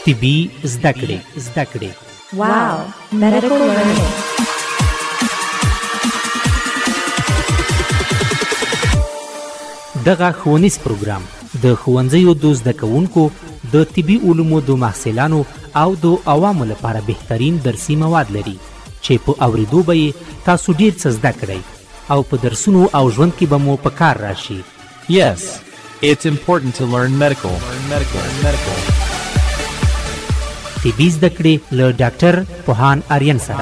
طبي زده کړې. Wow, medical learning. دغه ښوونیز پروګرام د ښوونځیو د زده کوونکو د طبي علومو د محصلانو او د عوامو لپاره بهترین درسي مواد لري چې په اوریدو به یې تاسو ډیر څه زده کړئ او په درسونو او ژوند کې به مو په کار راشي. Yes, it's important to learn medical. طبي زده کړې له ډاکټر پوهان آریان سره.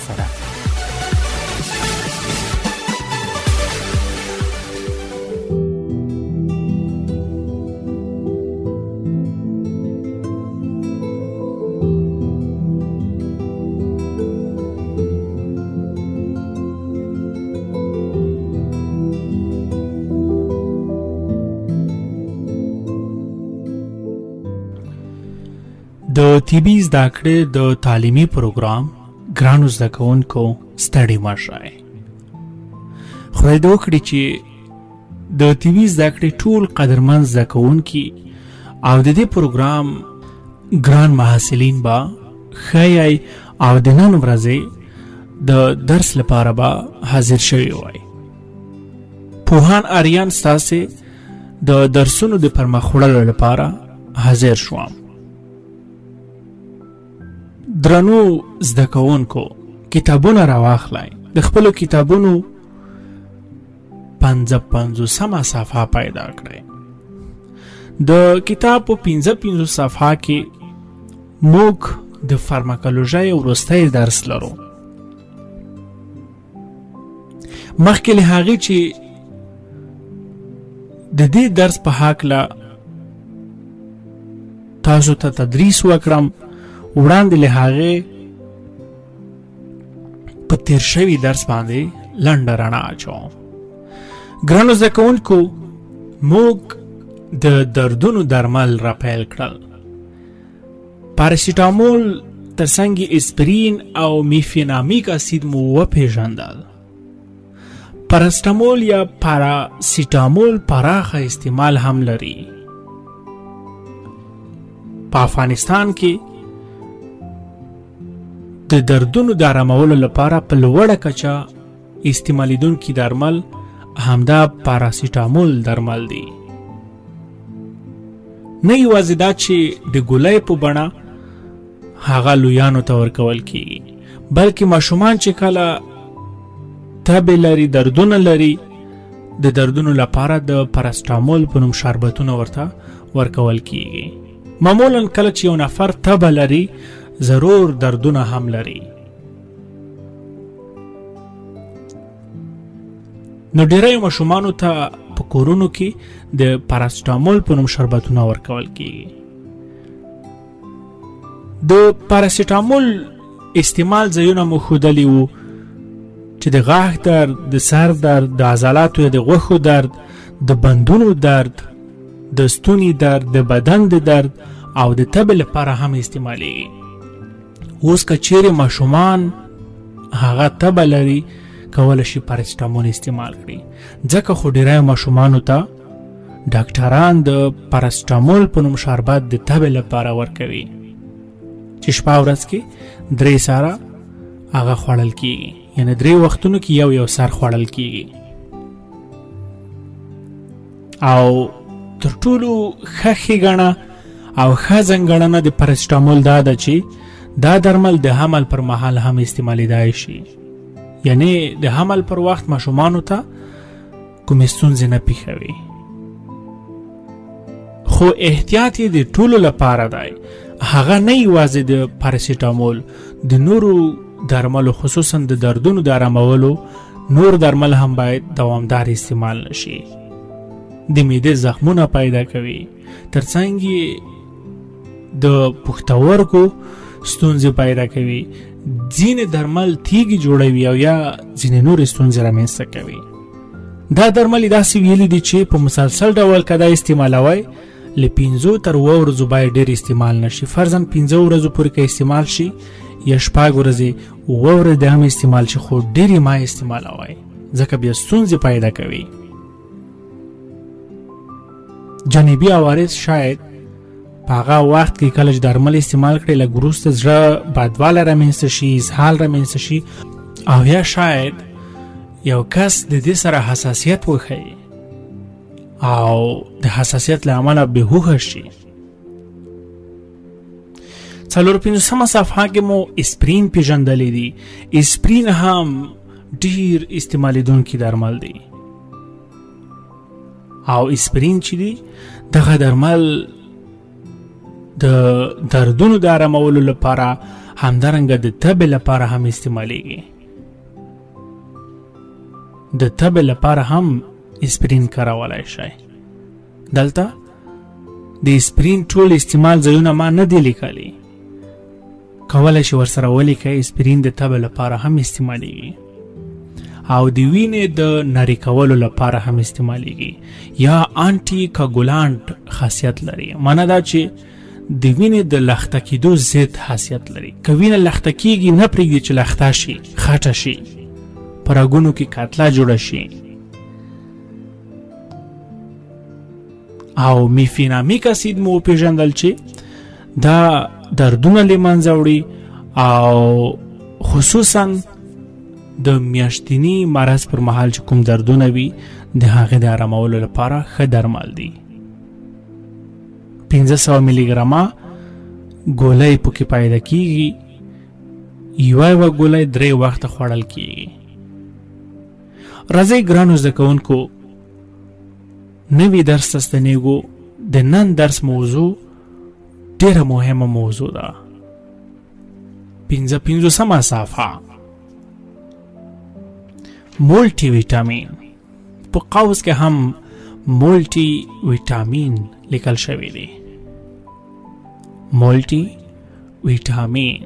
د طبي زده کړې د تعلیمي پروګرام ګرانو زده کوونکو ستړي مه شئ. خدای دې وکړي چې د طبي زده کړې ټول قدرمن زده کوونکي او د دې پروګرام ګران محصلین به ښه او د نن ورځې د درس لپاره به حاضر شوي وای. پوهان آریان ستاسې د درسونو د پرمخ وړلو لپاره حاضر شوم. درنو زده کوونکو کتابونه راواخلئ. د خپلو کتابونو 55 صفحه پیدا کړئ. د کتاب په 55 صفحه کې موږ د فارماکولوژي وروستی درس لرو. مخکې له هغې چې د دې درس په هکله تاسو ته تدریس وکړم، وړاندې له هغې په تیر شوي درس باندې لنډه رڼا اچوم. ګرانو زده کوونکو، موږ د دردونو درمل را پیل کړل. پاراسیټامول ترڅنګ اسپرین او میفینامیک اسید مو وپېژندل. پاراسیټامول یا پاراسیټامول پراخه استعمال هم لري. په افغانستان کې د دردونو د آرامولو لپاره په لوړه کچه استعمالیدونکي درمل همدا پاراسیټامول درمل دي. نه یوازې دا چې د ګولۍ په بڼه هغه لویانو ته ورکول کیږي، بلکې ماشومان چې کله تبې لري، دردونه لري، د دردونو لپاره د پاراسیټامول په نوم شربتونه ورته ورکول کیږي. معمولا کله چې یو نفر تبه لري، ضرور دردونه هم لري. نو ډیری ماشومانو ته په کورونو کې د پاراسیټامول په نوم شربتونه ورکول کیږي. د پاراسیټامول استعمال ځایونه مو ښودلي وو چې د غاښ درد، د سر درد، د عضلاتو یا د غوښو درد، د بندونو درد، د ستوني درد، د بدن د درد او د تبې لپاره هم استعمالیږي. اوس که چیرې ماشومان هغه تبه لري، کولی شي پاراسیټامول استعمال کړي. ځکه خو ډیری ماشومانو ته ډاکټران د پاراسیټامول په نوم شربت د تبې لپاره ورکوي چې شپه ورځ کې 3 سره هغه خوړل کیږي، یعنی 3 وختونو کې یو سر خوړل کیږي. او تر ټولو ښه ښېګڼه او ښه ځانګړنه د پاراسیټامول دا ده چې دا درمل د حمل پر مهال هم استعمالیدای شي. یعنی د حمل پر وخت ماشومانو ته کومې ستونزې نه پیښوي. خو احتیاط یې د ټولو لپاره دی. هغه نه یوازې د پاراسیټامول، د نورو درملو خصوصا د دردونو د آرامولو نور درمل هم باید دوامدار استعمال نشي. د معدې زخمونه پیدا کوي، ترڅنګ د پښتورګو ستونزې پیدا کوي، ځینې درمل تیږې جوړوي او یا ځینې نور ستونزې رامنځته کوي. دا درمل داسې ویلي دي چې په مسلسل ډول که دا استعمالوئ، له 5 تر 7 ورځو باید ډېر استعمال نشي. فرضاً 15 ورځو پورې که استعمال شي یا 6 ورځې 7 ورځې هم استعمال شي، خو ډېرې ما استعمالوئ ځکه بیا ستونزې پیدا کوي. جانبي عوارض شاید په هغه وخت کې کله چې درمل استعمال کړي لږ وروسته زړه بدواله رامنځته شي، اسهال رامنځته شي، او یا شاید یو کس د دې سره حساسیت وښیي او د حساسیت له امله بېهوښه شي. 45مه صفحه کې مو اسپرین پیژندلی دي. اسپرین هم ډیر استعمالیدونکي درمل دي او اسپرین چې دي دغه درمل د دردونو د آرامولو لپاره همدارنګه د تبې لپاره هم استعمالیږي. د تبې لپاره هم اسپرین کارولای شئ. دلته د اسپرین ټول استعمال ځایونه ما نه دي لیکلي، کولای شي ورسره ولیکئ. اسپرین د تبې لپاره هم استعمالیږي او د وینې د نری کولو لپاره هم استعمالیږي یا انټي کاګولانټ خاصیت لري. معنا دا چې د وینې د لخته کېدو ضد خاصیت لري. که وینه لخته کېږي نه پرېږدي چې لخته شي، خټه شي، په رګونو کې کاتله جوړه شي. او میفینامیک اسید مو پیژندل چې دا دردونه له منځه وړي او خصوصا د میاشتنی مرض پر مهال چې کوم دردونه وي د هغې د آرامولو لپاره ښه درمل دي. 500 ملي ګرامه ګولۍ پکې پیدا کیږي. یوه ګولۍ 3 وخته خوړل کیږي. راځئ ګرانو زده کوونکو نوی درس ته ستنېږو. د نن درس موضوع ډېره مهمه موضوع ده. 55مه صفحه مولټي ویټامین. په قوس کې هم مولټي ویټامین لیکل شوی دی. مولټي ویټامین،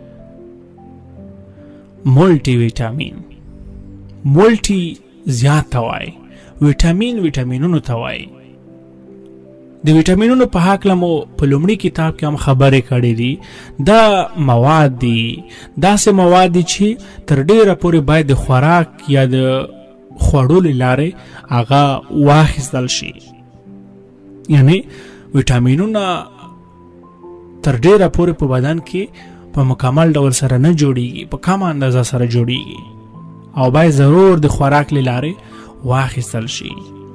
مولټي ویټامین. مولټي زیات ته وایي، ویټامین ویټامینونو ته وایي. د ویټامینونو په هکله مو په لومړي کتاب کې هم خبرې کړې دي. دا مواد دي، داسې مواد دي چې تر ډیره پورې باید د خوراک یا د خوړو له لارې هغه واخیستل شي. یعنی ویټامینونه تر ډیره پورې په بدن کې په مکمل ډول سره نه جوړیږي، په کمه اندازه سره جوړیږي او باید ضرور د خوراک له لارې واخیستل شي.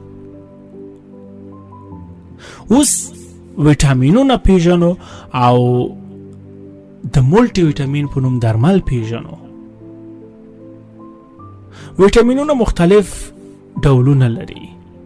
اوس ویټامینونه پیژنو او د مولټي ویټامین په نوم درمل پیژنو. ویټامینونه مختلف ډولونه لري.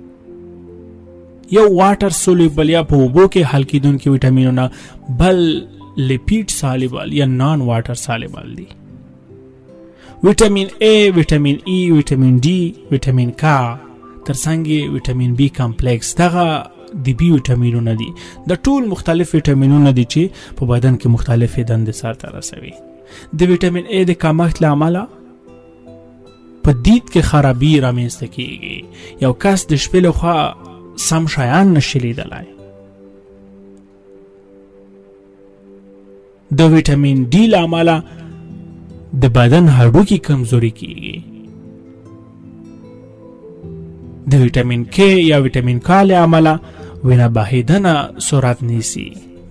یو واټر سولوبل یا په اوبو کې حل کېدونکي ویټامینونه، بل لیپیډ سالبل یا نان واټر سالبل دي. ویټامین A، ویټامین E، ویټامین D، ویټامین K، ترڅنګ ویټامین B کمپلیکس. دغه د بی ویټامینونه دي. د ټول مختلف ویټامینونه دي چې په بدن کې مختلفې دندې سرته رسوي. د ویټامین A د کمښت له امله په دید کې خرابي رامنځته کیږي. یو کس د شپې لخوا سم شیان نشي لیدلی. د ویټامین D له امله د بدن هډوکي کمزوري کیږي. د ویټامین K یا ویټامین K له امله وینه بهیدنه سرعت نیسي.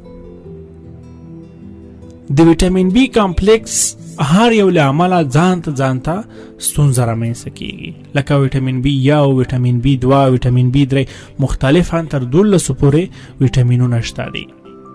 د ویټامین B کمپلیکس هر یو له امله ځانته ستونزه رامنځته کیږي. لکه ویټامین B1، ویټامین B2، ویټامین B3، مختلفاً تر 12 پورې ویټامینونه شته دي.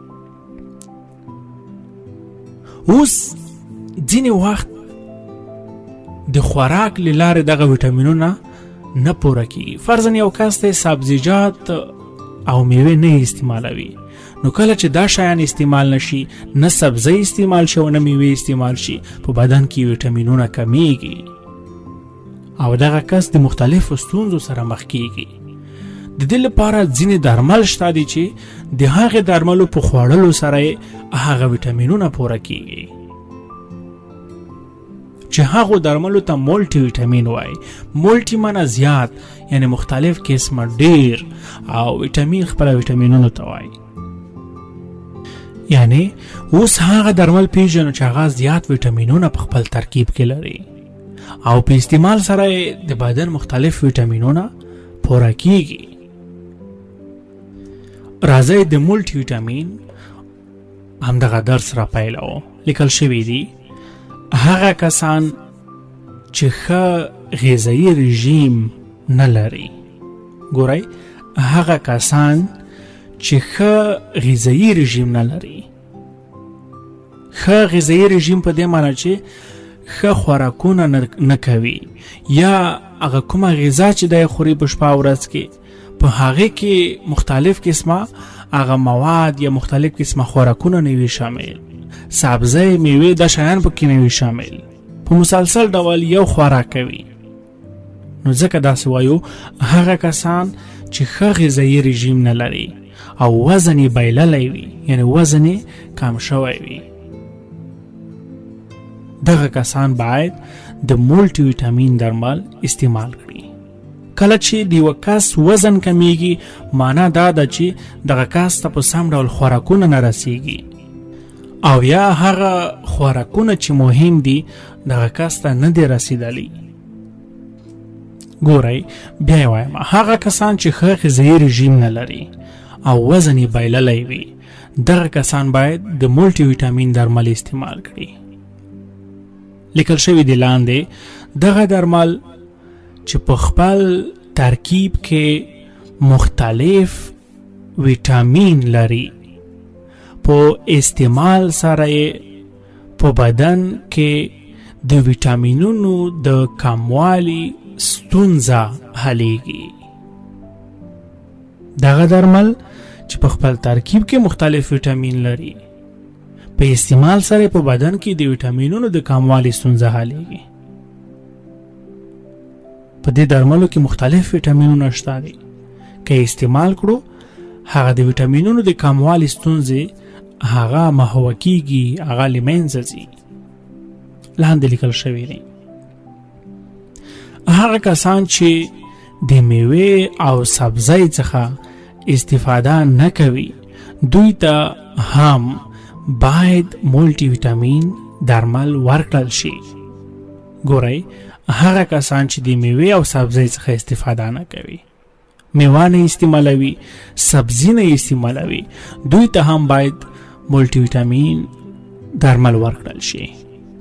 اوس ځینې وخت د خوراک له لارې دغه ویټامینونه نه پوره کیږي. فرضاً یو کس ته سبزیجات او میوه نه استعمالوي، نو کله چې دا شیان استعمال نشي، نه سبزی استعمال شي او نه میوه استعمال شي، په بدن کې ویټامینونه کمیږي او دغه کس د مختلفو ستونزو سره مخ کیږي. د دې لپاره ځینې درمل شته دي چې د هغې درملو په خوړلو سره هغه ویټامینونه پوره کیږي، چې هغو درملو ته مولټي ویټامین وایي. مولټي معنی زیات، یعنی مختلف قسمه، ډیر، او ویټامین خپله ویټامینونو ته وایي. یعنی اوس هغه درمل پیژنو چې هغه زیات ویټامینونه په خپل ترکیب کې لري او په استعمال سره د بدن مختلف ویټامینونه پوره کیږي. راځئ د مولټي ویټامین همدغه درس را پیلو. لیکل شوی دی هغه کسان چې ښه غذایي رژیم نه لري. ګورئ، هغه کسان چې ښه غذایي رژیم نه لري. ښه غذایي رژیم په دې معنی چې ښه خوراکونه نه کوي، یا هغه کومه غذا چې دی خوري په شپه ورځ کې په هغه کې مختلف قسمه هغه مواد یا مختلف قسمه خوراکونه نه وي شامل، سبزی، میوه، دا شیان پکې نه وي شامل، په مسلسل ډول یو خوراک کوي. نو ځکه داسې وایو هغه کسان چې ښه غذایي رژیم نه لري او وزن یې بایللی وي، یعنی وزن یې کم شوی وي، دغه کسان باید د مولټي ویټامین درمل استعمال کړي. کله چې د یو کس وزن کمیږي، معنا دا ده چې دغه کس ته په سم ډول خوراکونه نه رسیږي، او یا هغه خوراکونه چې مهم دي دغه کس ته نه دی رسیدلی. ګورئ، بیا یې وایم، هغه کسان چې ښه غذایي رژیم نه لري او وزن یې بایللی وي، دغه کسان باید د مولټي ویټامین درمل استعمال کړي. لیکل شوی دی لاندې دغه درمل چې په خپل ترکیب کې مختلف ویټامین لري، په استعمال سره په بدن کې د ویټامینونو د کموالي ستونزه حلیږي. دغه درمل چې په خپل ترکیب کې مختلف ویټامین لري، په استعمال سره په بدن کې د ویټامینونو د کموالي ستونزه حلیږي. په دې درملو کې مختلف ویټامینونه شته دي، که استعمال کړو هغه د ویټامینونو د کموالي ستونزې هغه محو کیږي، هغه له منځه ځي. لاندې لیکل شوی دی هغه کسان چې د میوه او سبزی څخه استفاده نه کوي، دوی ته هم باید مولټي ویټامین درمل ورکړل شي. ګورئ، هغه کسان چې د میوه او سبزی څخه استفاده نه کوي، میوه نه استعمالوي، سبزی نه استعمالوي، دوی ته هم باید مولټي ویټامین درمل ورکړل شي.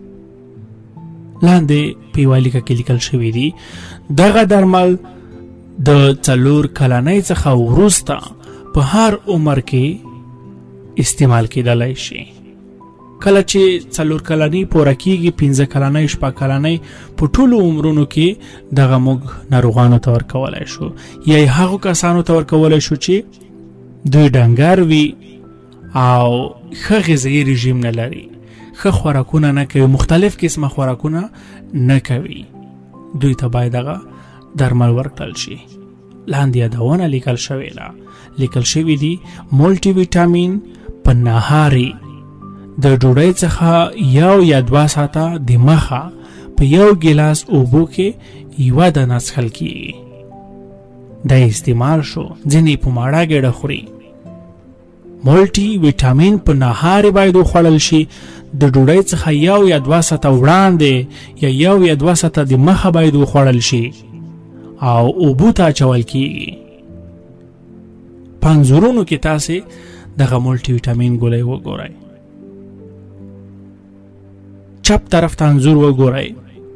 لاندې په یوه لیکه کې لیکل شوي دي دغه درمل د 4 کلنۍ څخه وروسته په هر عمر کې استعمال کېدلی شي. کله چې 4 کلنۍ پوره کېږي، 15 کلنۍ، 6 کلنۍ، په ټولو عمرونو کې دغه موږ ناروغانو ته ورکولی شو، یا هغو کسانو ته ورکولی شو چې دوی ډنګر وي او ښه غذایي رژیم نه لري، ښه خوراکونه نه کوي، مختلف قسمه خوراکونه نه کوي، دوی ته باید دغه درمل ورکړل شي. لاندې یادونه لیکل شوې ده، لیکل شوي دي مولټي ویټامین په نهاري د ډوډۍ څخه 1 یا 2 ساعته د مخه په 1 ګیلاس اوبو کې یوه دانه څښل کېږي. دا استعمال شو. ځینې په ماړه ګېډه خوري. مولټي ویټامین په نهاري باید وخوړل شي، د ډوډۍ څخه 1 یا 2 ساعته وړاندې یا 1 یا 2 ساعته د مخه باید وخوړل شي او اوبو ته اچول کېږي. په انځورونو کې تاسې دغه مولټي ویټامین ګولۍ وګورئ. چپ طرف ته انځور وګورئ.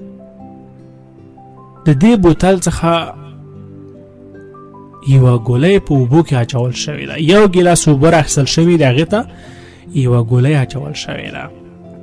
د دې بوتل څخه یوه ګولۍ په اوبو کې اچول شوې ده، 1 ګیلاس اوبه راخیستل شوي دي، هغې ته یوه ګولۍ اچول شوې ده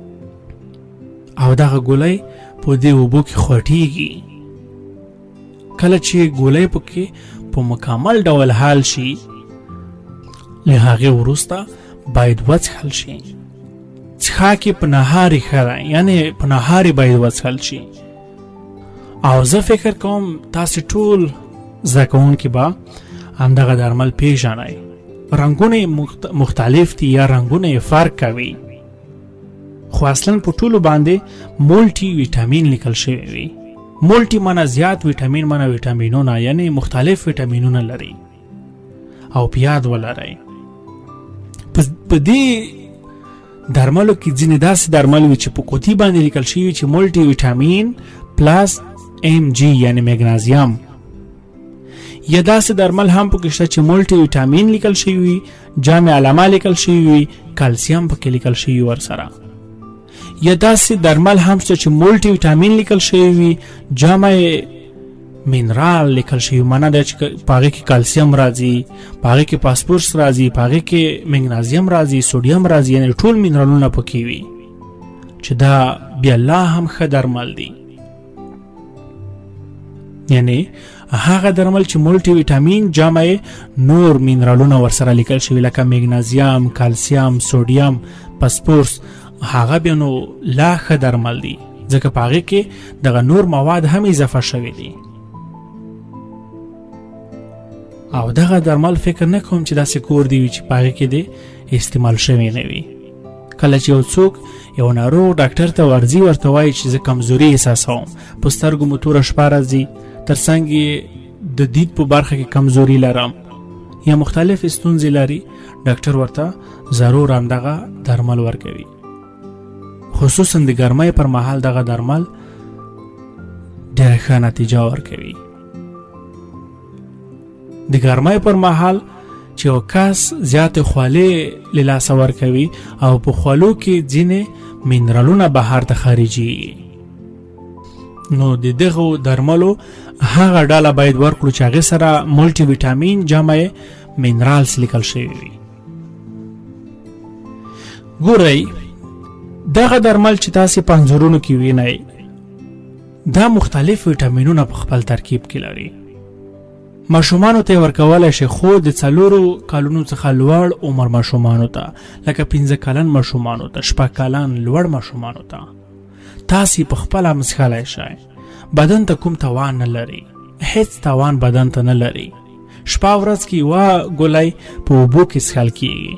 او دغه ګولۍ په دې اوبو کې خوټېږي. کله چې ګولۍ پکې په مکمل ډول حل شي، له هغې وروسته باید وڅښل شي. څښاک په نهاري ښه ده، یعنې په نهاري باید وڅښل شي. او زه فکر کوم تاسې ټول زده کوونکي به همدغه درمل پیژنئ. رنګونه مختلف دي یا رنګونه فرق کوي، خو اصلا په ټولو باندې مولټي ویټامین لیکل شوی وي. مولټي معنی زیات، ویټامین معنی ویټامینونه، یعنی مختلف ویټامینونه لري. او په یاد ولرئ په دې درملو کې ځینې داسې درمل وي چې په قوطي باندې لیکل شوي چې مولټي ویټامین پلس MG یعنی مګنیزیم، یا داسې درمل هم پکې شته چې مولټي ویټامین لیکل شوی وي، جامع علامه لیکل شوی وي، کلسیم پکې لیکل شوی ورسره. یا داسې درمل هم شته چې مولټي ویټامین لیکل شوی وي، جامع مینرال لیکل شوی، معنا دا چې پاغه کې کلسیم راځي، پاغه کې فاسفورس راځي، پاغه کې مګنیزیم راځي، سوډیم راځي، یعنی ټول مینرالونه پکې وي چې دا بیا لا هم ښه درمل دي. یعنی هغه درمل چې مولټي ویټامین جامع نور مینرالونه ورسره لیکل شوی لکه مګنیزیم، کلسیم، سوډیم، فاسفورس، هغه بیا نو لا ښه درمل دي ځکه پاغه کې دغه نور مواد هم اضافه شوی دي. او دغه درمل فکر نه کوم چې داسې کور دی چې پاغه کې دی استعمال شوی نه وي. کله چې یو څوک یو ناروغ ډاکټر ته ورځي ورته وایي چې زه کمزوري احساسوم، په سترګو مو توره شپه راځي، ترڅنګ د دید په برخه کې کمزوري لرم یا مختلف ستونزې لري، ډاکټر ورته ضرور همدغه درمل ورکوي. خصوصا د ګرمۍ پر مهال دغه درمل ډېره ښه نتیجه ورکوي. د ګرمۍ پر مهال چې یو کس زیاتې خولې له لاسه ورکوي او په خولو کې ځینې مینرالونه بهر ته خارجي، نو د دغه درملو هغه ډاله باید ورکړو چې هغې سره مولټي ویټامین جامع مینرالز لیکل شوي وي. ګورئ دغه درمل چې تاسې په انځورونو کې وینئ دا مختلف ویټامینونه په خپل ترکیب کې لري. ماشومانو ته ورکولی شي، خو د 4 کالونو څخه لوړ عمر ماشومانو ته لکه 15 کلن ماشومانو ته، 6 کلن لوړ ماشومانو ته تاسې په خپله مسخلی شئ. بدن ته کوم توان نه لري، هیڅ توان بدن ته نه لري. شپه ورځ کې یوه ګولۍ په اوبو کې څښل کېږي.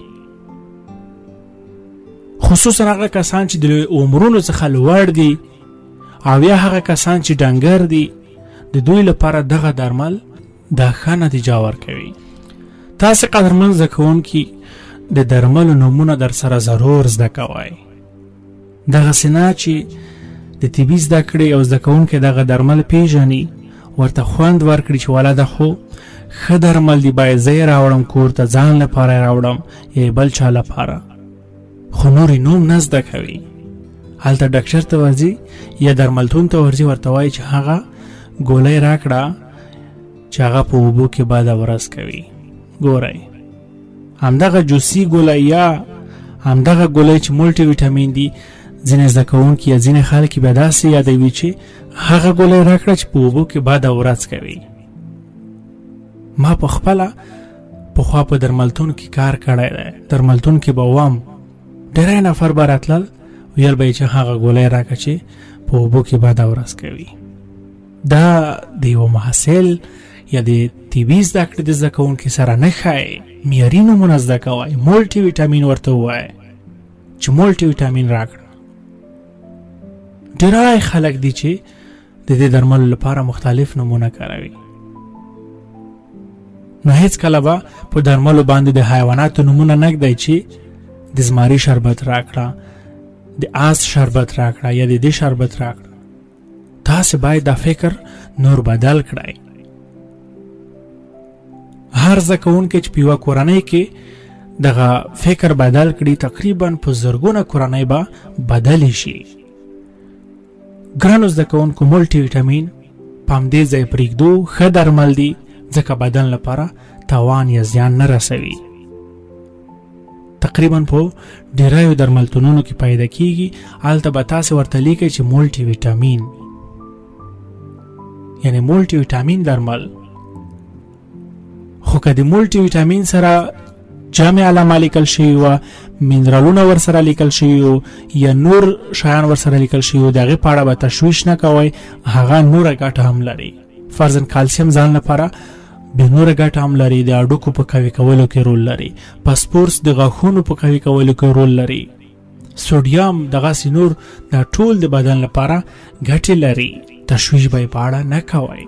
خصوصا هغه کسان چې د عمرونو څخه لوړ دي او یا هغه کسان چې ډنګر دي، د دوی لپاره دغه درمل دا ښه نتیجه ورکوي. تاسې قدرمن زده کوونکي د درملو نومونه در سره ضرور زده کوئ. دغسې نه چې د طبي زده کړې او زده کوونکی دغه درمل پیژني، ورته خوند ورکړي چې ولاده خو ښه درمل دي، باید زه یې راوړم کور ته، ځان لپاره یې راوړم یا بل چا لپاره، خو نورې نوم نه زده کوي. هلته ډاکټر ته ورځي یا درملتون ته ورځي، ورته وایي چې هغه ګولۍ راکړه چې هغه په اوبو کې باده ورځ کوي. ګورئ همدغه جوسي ګولۍ یا همدغه ګولۍ چې مولټي ویټامین دي، ځینې زده کوونکي یا ځینې خلک بیا داسې یادوي چې هغه ګولۍ راکړه چې په اوبو کې باده ورځ کوي. ما په خپله پخوا په درملتون کې کار کړی دی. درملتون کې به وم ډېری نفر به راتلل، ویل به یې چې هغه ګولۍ راکړه چې په اوبو کې باده ورځ کوي. دا د یو محصل یا د طبي زده کړې د زده کوونکي سره نه ښایي. معیاري نومونه زده کوئ، مولټي ویټامین ورته ووایئ چې مولټي ویټامین راکړه. ډېری خلک دي چې د دې درملو لپاره مختلف نومونه کاروي. نو هیڅ کله به په درملو باندې د حیواناتو نومونه نه ږدئ چې د زمري شربت راکړه، د آس شربت راکړه یا د دې شربت راکړه. تاسې باید دا فکر نور بدل کړئ. هر زده کوونکی چې په یوه کورنۍ کې دغه فکر بدل کړي، تقریبا په زرګونه کورنۍ به بدلې شي. ګرانو زده کوونکو، مولټي ویټامین په همدې ځای پرېږدو، ښه درمل دي ځکه بدن لپاره تاوان یا زیان نه رسوي. تقریبا په ډېریو درملتونونو کې پیدا کېږي. هلته به تاسې ورته لیکئ چې مولټي ویټامین، یعنی مولټي ویټامین درمل. خو که د مولټي ویټامین سره جامع علامه لیکل شوي وه، مینرالونه ورسره لیکل شوي وو یا نور شیان ورسره لیکل شوي وو، د هغې په اړه به تشویش نه کوئ. هغه نوره ګټه هم لري. فرضاً کالسیم ځان لپاره بې نوره ګټه هم لري، د هډوکو په قوي کولو کې رول لري. فاسفورس د غاښونو په قوي کولو کې رول لري. سوډیم دغسې نور دا ټول د بدن لپاره ګټې لري. تشویش به یې په اړه نه کوئ.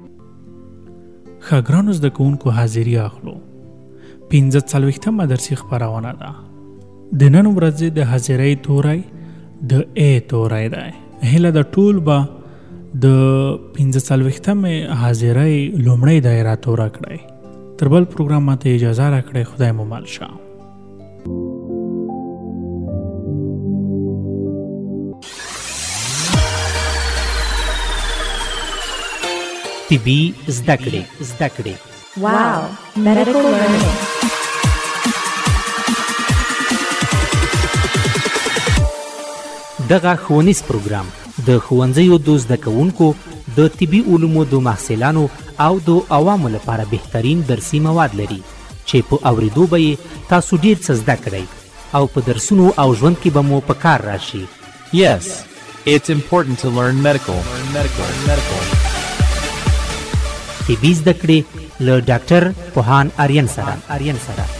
ښه ګرانو زده کوونکو، حاضري اخلو. 45مه درسي خپرونه ده. د نن ورځې د حاضرۍ توری د ا توری دی. هیله د ټول به د 45مې حاضرۍ لومړۍ دایره توره کړئ. تر بل پروګرام ماته اجازه راکړئ. خدای مو مل شه. طبي زده کړې. Wow, medical learning. دغه ښوونیز پروګرام د ښوونځیو د زده کوونکو د طبي علومو د محصلانو او د عوامو لپاره بهترین درسي مواد لري چې په اوریدو به یې تاسو ډیر څه زده کړئ او په درسونو او ژوند کې به مو په کار راشي. Yes, it's important to learn medical. طبي زده کړې له ډاکټر پوهان آریان سره